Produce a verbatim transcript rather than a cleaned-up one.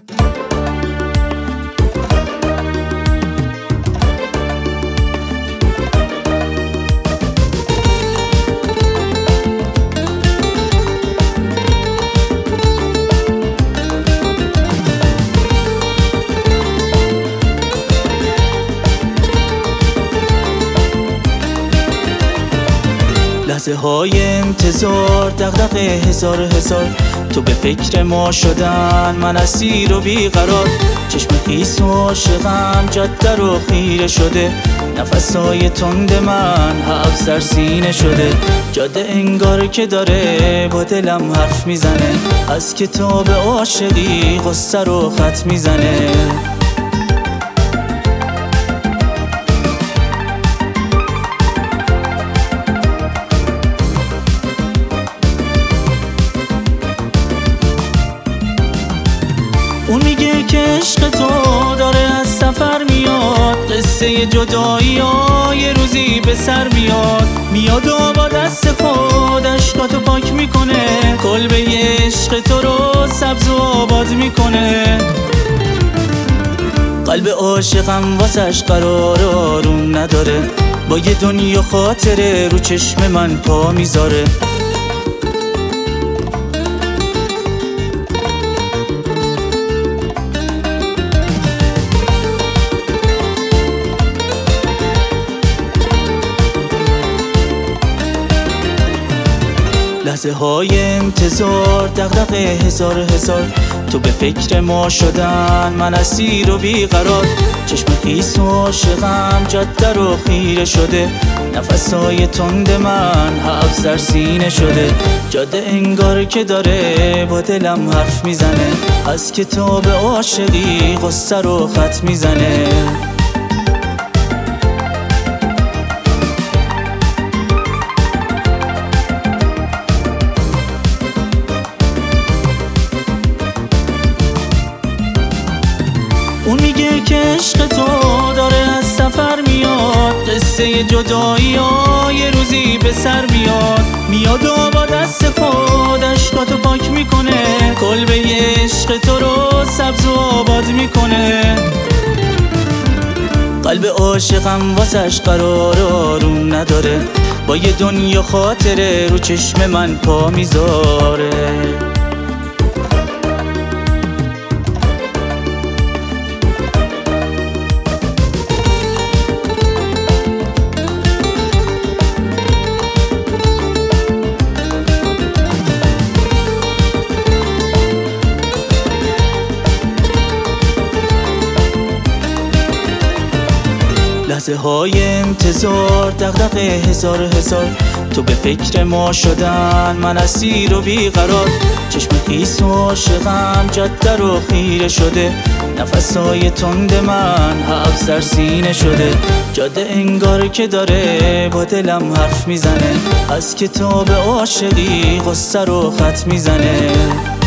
لحظه های انتظار، دغدغه هزار هزار، تو به فکر ما شدن، من اسیر و بیقرار. چشم خیس و عاشقم جاده رو خیره شده، نفسای تند من حبس در سینه شده. جاده انگار که داره با دلم حرف میزنه، از کتاب عاشقی قصه رو خط میزنه. اون میگه که عشق تو داره از سفر میاد، قصه جدایی ها یه روزی به سر میاد. میاد و با دست خود عشقاتو پاک میکنه، کلبه عشق تو رو سبز و آباد میکنه. قلب عاشقم واسش قرار آروم نداره، با یه دنیا خاطره رو چشم من پا میذاره. لحظه های انتظار، دغدغه هزار هزار، تو به فکر ما شدن، من اسیر و بیقرار. چشم خیس و عاشقم جاده رو خیره شده، نفسای تند من حبس در سینه شده. جاده انگار که داره با دلم حرف میزنه، از کتاب عاشقی قصه رو خط میزنه. اون میگه که عشق تو داره از سفر میاد، قصه جدایی ها یه روزی به سر میاد. میاد و با دست خود عشقاتو پاک میکنه، کلبه عشق تو رو سبز و آباد میکنه. قلب عاشقم واسش قرار آروم نداره، با یه دنیا خاطره رو چشم من پا میذاره. لحظه های انتظار، دغدغه هزار هزار، تو به فکر ما شدن، من اسیر و بیقرار. چشم خیس و عاشقم جاده رو خیره شده، نفسای تند من حبس در سینه شده. جاده انگار که داره با دلم حرف میزنه، از کتاب عاشقی قصه رو خط میزنه.